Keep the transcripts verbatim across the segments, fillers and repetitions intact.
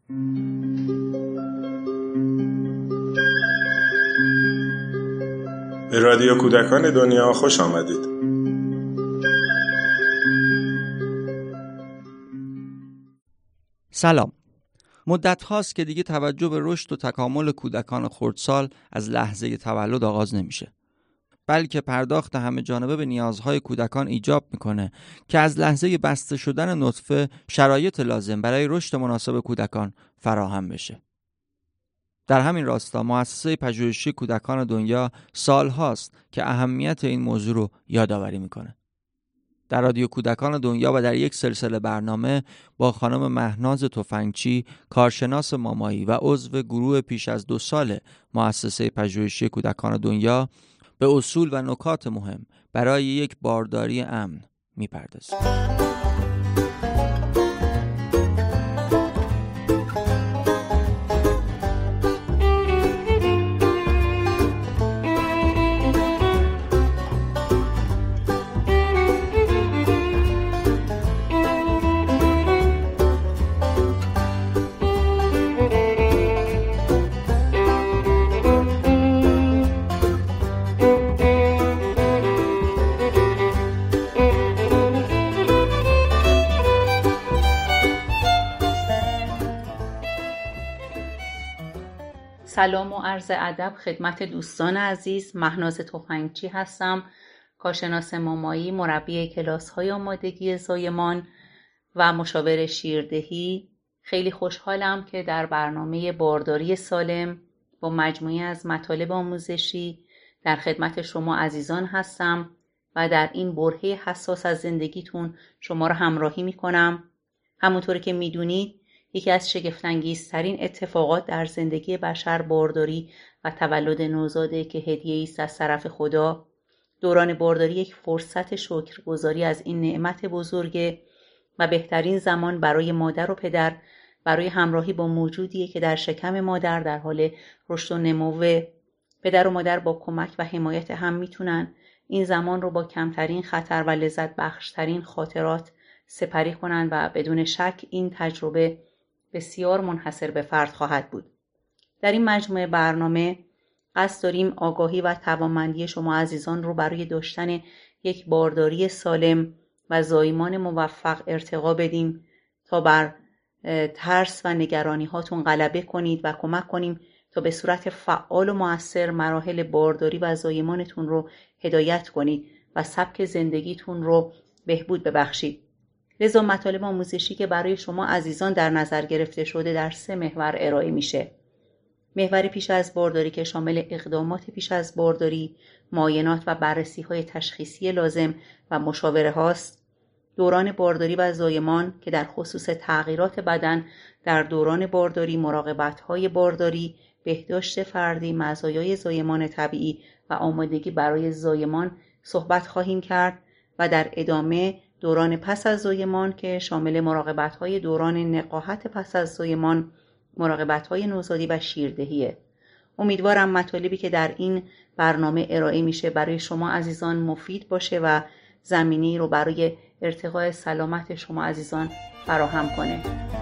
به رادیو کودکان دنیا خوش آمدید. سلام. مدت هاست که دیگه توجه به رشد و تکامل کودکان خردسال از لحظه تولد آغاز نمیشه، بلکه پرداخت همه جانبه به نیازهای کودکان ایجاب میکنه که از لحظه بسته شدن نطفه شرایط لازم برای رشد مناسب کودکان فراهم بشه. در همین راستا مؤسسه پژوهشی کودکان دنیا سال هاست که اهمیت این موضوع رو یادآوری میکنه. در رادیو کودکان دنیا و در یک سلسله برنامه با خانم مهناز تفنگچی، کارشناس مامایی و عضو گروه پیش از دو سال مؤسسه پژوهشی کودکان دنیا به اصول و نکات مهم برای یک بارداری امن میپردازیم. سلام و عرض ادب خدمت دوستان عزیز. مهناز تفنگچی هستم، کارشناس مامایی، مربی کلاس‌های آمادگی زایمان و مشاور شیردهی. خیلی خوشحالم که در برنامه بارداری سالم با مجموعه از مطالب آموزشی در خدمت شما عزیزان هستم و در این برهه حساس از زندگیتون شما را همراهی می‌کنم. همونطور که می‌دونید یکی از شگفت‌انگیزترین اتفاقات در زندگی بشر بارداری و تولد نوزاده که هدیه‌ای است از طرف خدا. دوران بارداری یک فرصت شکرگزاری از این نعمت بزرگه و بهترین زمان برای مادر و پدر برای همراهی با موجودیه که در شکم مادر در حال رشد و نموه. پدر و مادر با کمک و حمایت هم میتونن این زمان رو با کمترین خطر و لذت بخشترین خاطرات سپری کنن و بدون شک این تجربه بسیار منحصر به فرد خواهد بود. در این مجموعه برنامه قصد داریم آگاهی و توانمندی شما عزیزان رو برای داشتن یک بارداری سالم و زایمان موفق ارتقا بدیم تا بر ترس و نگرانی هاتون غلبه کنید و کمک کنیم تا به صورت فعال و مؤثر مراحل بارداری و زایمانتون رو هدایت کنید و سبک زندگیتون رو بهبود ببخشید. لذا مطالب آموزشی که برای شما عزیزان در نظر گرفته شده در سه محور ارائه میشه. محور پیش از بارداری که شامل اقدامات پیش از بارداری، معاینات و بررسی‌های تشخیصی لازم و مشاوره هاست. دوران بارداری و زایمان که در خصوص تغییرات بدن در دوران بارداری، مراقبت‌های بارداری، بهداشت فردی، مزایای زایمان طبیعی و آمادگی برای زایمان صحبت خواهیم کرد و در ادامه دوران پس از زایمان که شامل مراقبت‌های دوران نقاهت پس از زایمان، مراقبت‌های نوزادی و شیردهیه. امیدوارم مطالبی که در این برنامه ارائه میشه برای شما عزیزان مفید باشه و زمینه‌ای رو برای ارتقاء سلامت شما عزیزان فراهم کنه.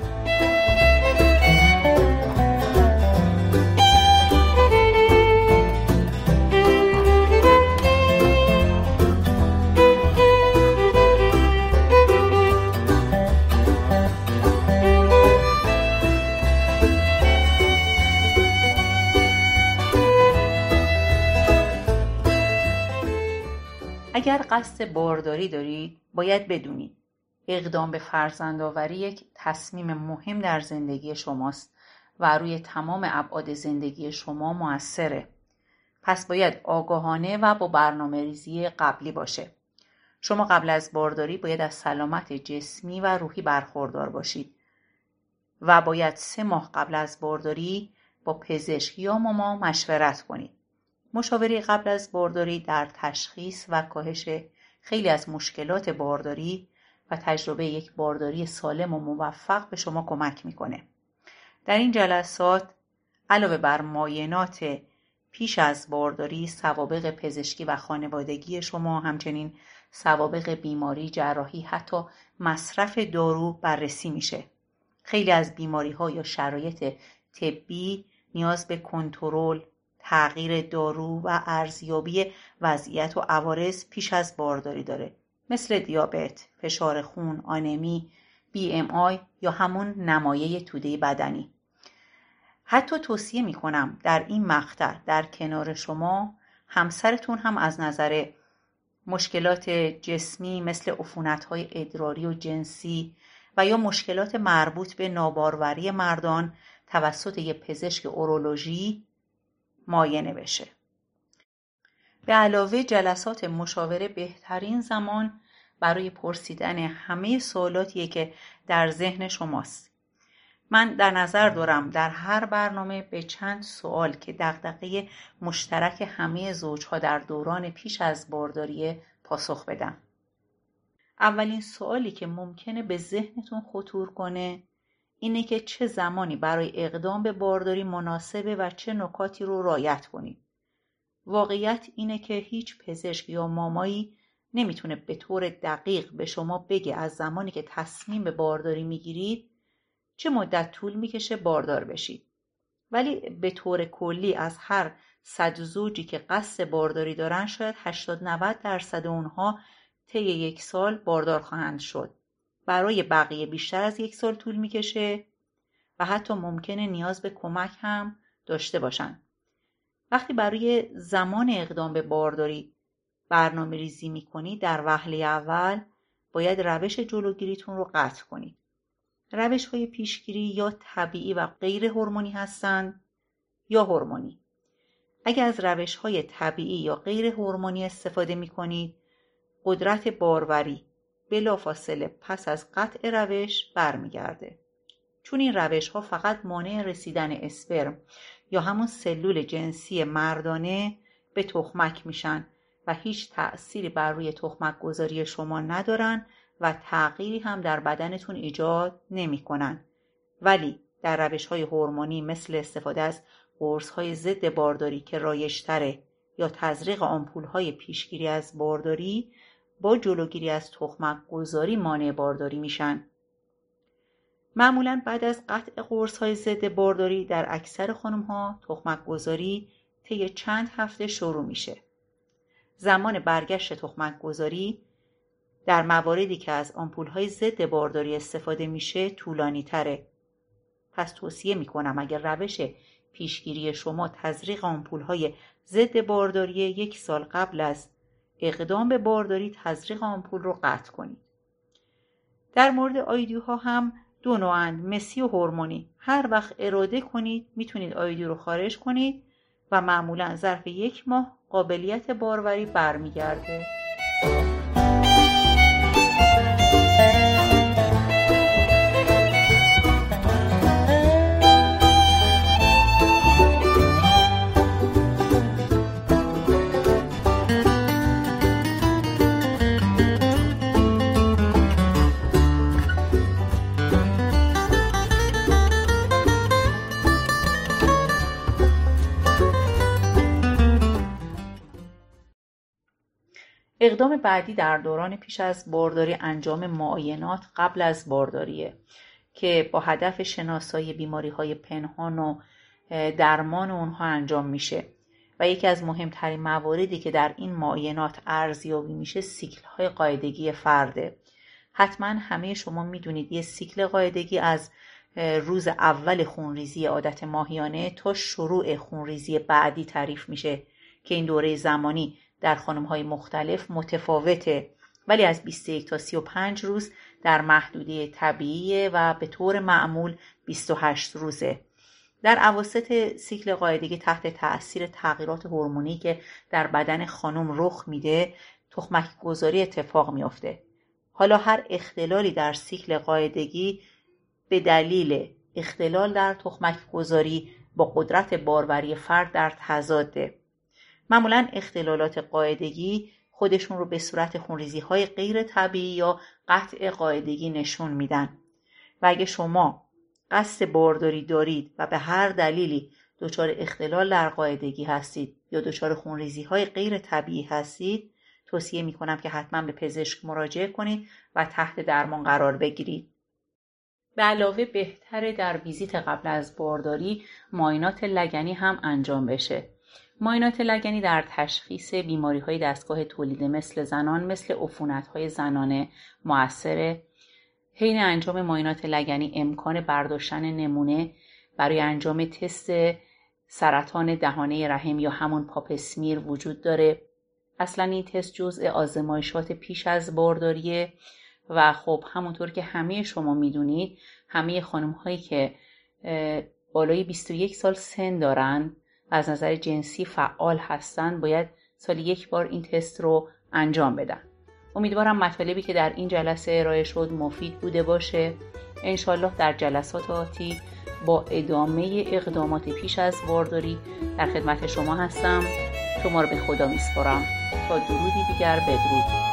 اگر قصد بارداری دارید، باید بدونید اقدام به فرزندآوری یک تصمیم مهم در زندگی شماست و روی تمام ابعاد زندگی شما مؤثره. پس باید آگاهانه و با برنامه‌ریزی قبلی باشه. شما قبل از بارداری باید از سلامت جسمی و روحی برخوردار باشید و باید سه ماه قبل از بارداری با پزشک یا ماما مشورت کنید. مشاوره قبل از بارداری در تشخیص و کاهش خیلی از مشکلات بارداری و تجربه یک بارداری سالم و موفق به شما کمک میکنه. در این جلسات علاوه بر معاینات پیش از بارداری، سوابق پزشکی و خانوادگی شما، همچنین سوابق بیماری، جراحی، حتی مصرف دارو بررسی میشه. خیلی از بیماری‌ها یا شرایط طبی نیاز به کنترل، تغییر دارو و ارزیابی وضعیت و عوارض پیش از بارداری داره، مثل دیابت، فشار خون، آنمی، بی ام آی یا همون نمایه توده بدنی. حتی توصیه میکنم در این مقطع در کنار شما همسرتون هم از نظر مشکلات جسمی مثل عفونت‌های ادراری و جنسی و یا مشکلات مربوط به ناباروری مردان توسط یک پزشک اورولوژی معاینه بشه. به علاوه جلسات مشاوره بهترین زمان برای پرسیدن همه سوالاتیه که در ذهن شماست. من در نظر دارم در هر برنامه به چند سوال که دغدغه مشترک همه زوجها در دوران پیش از بارداری پاسخ بدم. اولین سوالی که ممکنه به ذهنتون خطور کنه اینه که چه زمانی برای اقدام به بارداری مناسبه و چه نکاتی رو رعایت کنید. واقعیت اینه که هیچ پزشک یا مامایی نمیتونه به طور دقیق به شما بگه از زمانی که تصمیم به بارداری میگیرید چه مدت طول میکشه باردار بشید. ولی به طور کلی از هر صد زوجی که قصد بارداری دارن شاید هشتاد نود درصد اونها طی یک سال باردار خواهند شد. برای بقیه بیشتر از یک سال طول میکشه و حتی ممکنه نیاز به کمک هم داشته باشن. وقتی برای زمان اقدام به بارداری برنامه ریزی میکنید در وهله اول باید روش جلوگیریتون رو قطع کنید. روش های پیشگیری یا طبیعی و غیر هورمونی هستند یا هورمونی. اگر از روش های طبیعی یا غیر هورمونی استفاده میکنید قدرت باروری بلافاصله پس از قطع روش برمیگرده. چون این روش ها فقط مانع رسیدن اسپرم یا همون سلول جنسی مردانه به تخمک میشن و هیچ تأثیری بر روی تخمک گذاری شما ندارن و تغییری هم در بدنتون ایجاد نمی کنن. ولی در روش های هورمونی مثل استفاده از قرص های ضد بارداری که رایج‌تره یا تزریق آمپول های پیشگیری از بارداری با جلوگیری از تخمک گذاری مانع بارداری میشن. معمولاً بعد از قطع قرص های ضد بارداری در اکثر خانم ها تخمک گذاری طی چند هفته شروع میشه. زمان برگشت تخمک گذاری در مواردی که از آمپول های ضد بارداری استفاده میشه طولانی تره. پس توصیه میکنم اگر روش پیشگیری شما تزریق آمپول های ضد بارداری یک سال قبل از اقدام به بارداری تزریق آمپول رو قطع کنید. در مورد آیدیو ها هم دو نوعند، مسی و هورمونی. هر وقت اراده کنید میتونید آیدیو رو خارج کنید و معمولا ظرف یک ماه قابلیت باروری برمیگرده. اقدام بعدی در دوران پیش از بارداری انجام معاینات قبل از بارداریه که با هدف شناسایی بیماری‌های پنهان و درمان اونها انجام میشه و یکی از مهمترین مواردی که در این معاینات ارزیابی میشه سیکل‌های قاعدگی فرده. حتما همه شما میدونید یه سیکل قاعدگی از روز اول خونریزی عادت ماهیانه تا شروع خونریزی بعدی تعریف میشه که این دوره زمانی در خانم‌های مختلف متفاوته ولی از بیست و یک تا سی و پنج روز در محدوده طبیعیه و به طور معمول بیست و هشت روزه. در اواسط سیکل قاعدگی تحت تأثیر تغییرات هورمونی که در بدن خانم رخ میده تخمک گذاری اتفاق میفته. حالا هر اختلالی در سیکل قاعدگی به دلیل اختلال در تخمک گذاری با قدرت باروری فرد در تضاده. معمولاً اختلالات قاعدگی خودشون رو به صورت خونریزی‌های غیر طبیعی یا قطع قاعدگی نشون میدن و اگه شما قصد بارداری دارید و به هر دلیلی دچار اختلال در قاعدگی هستید یا دچار خونریزی‌های غیر طبیعی هستید توصیه میکنم که حتما به پزشک مراجعه کنید و تحت درمان قرار بگیرید. به علاوه بهتره در ویزیت قبل از بارداری معاینات لگنی هم انجام بشه. معاینات لگنی در تشخیص بیماری‌های دستگاه تولید مثل زنان مثل عفونت‌های زنانه مؤثره. حین انجام معاینات لگنی امکان برداشتن نمونه برای انجام تست سرطان دهانه رحم یا همون پاپ اسمیر وجود داره. اصلا این تست جزء آزمایشات پیش از بارداریه و خب همونطور که همه شما میدونید همه خانم هایی که بالای بیست و یک سال سن دارن و از نظر جنسی فعال هستن باید سالی یک بار این تست رو انجام بدن. امیدوارم مطالبی که در این جلسه ارائه شد مفید بوده باشه. انشالله در جلسات آتی با ادامه اقدامات پیش از بارداری در خدمت شما هستم. شما رو به خدا میسپارم. تا درودی دیگر، بدرود.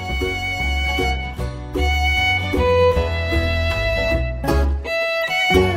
thank you